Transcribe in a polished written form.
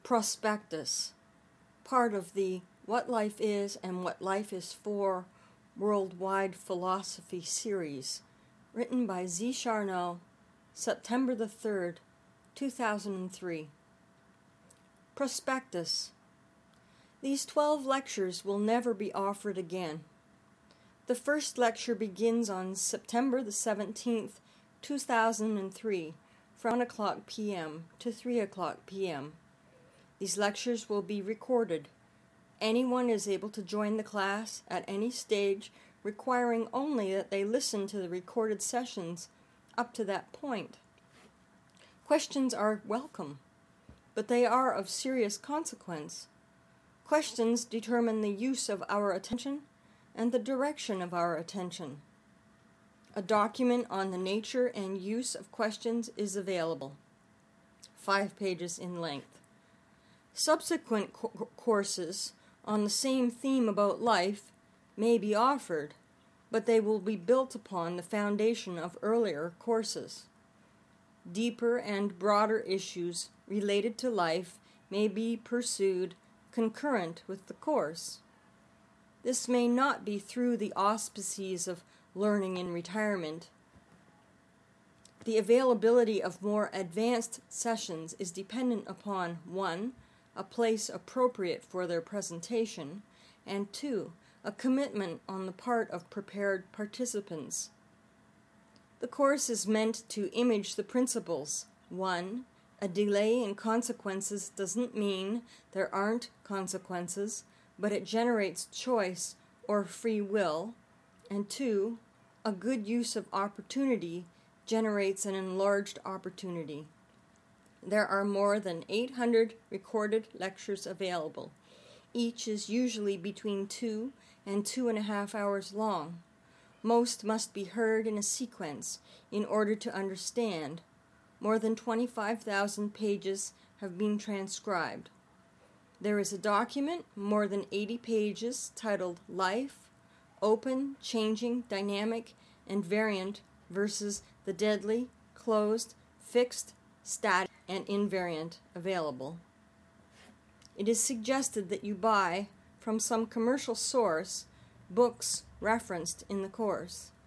Prospectus, part of the What Life Is and What Life Is For Worldwide Philosophy series, written by Z. Charnow, September the 3rd, 2003. Prospectus. These 12 lectures will never be offered again. The first lecture begins on September the 17th, 2003, from 1 o'clock p.m. to 3 o'clock p.m. These lectures will be recorded. Anyone is able to join the class at any stage, requiring only that they listen to the recorded sessions up to that point. Questions are welcome, but they are of serious consequence. Questions determine the use of our attention and the direction of our attention. A document on the nature and use of questions is available, 5 pages in length. Subsequent courses on the same theme about life may be offered, but they will be built upon the foundation of earlier courses. Deeper and broader issues related to life may be pursued concurrent with the course. This may not be through the auspices of learning in retirement. The availability of more advanced sessions is dependent upon 1. A place appropriate for their presentation, and 2. A commitment on the part of prepared participants. The course is meant to image the principles. 1. A delay in consequences doesn't mean there aren't consequences, but it generates choice or free will. And 2. A good use of opportunity generates an enlarged opportunity. There are more than 800 recorded lectures available. Each is usually between 2 and 2.5 hours long. Most must be heard in a sequence in order to understand. More than 25,000 pages have been transcribed. There is a document, more than 80 pages, titled Life, Open, Changing, Dynamic, and Variant versus the Deadly, Closed, Fixed, Static, and Invariant, available. It is suggested that you buy, from some commercial source, books referenced in the course.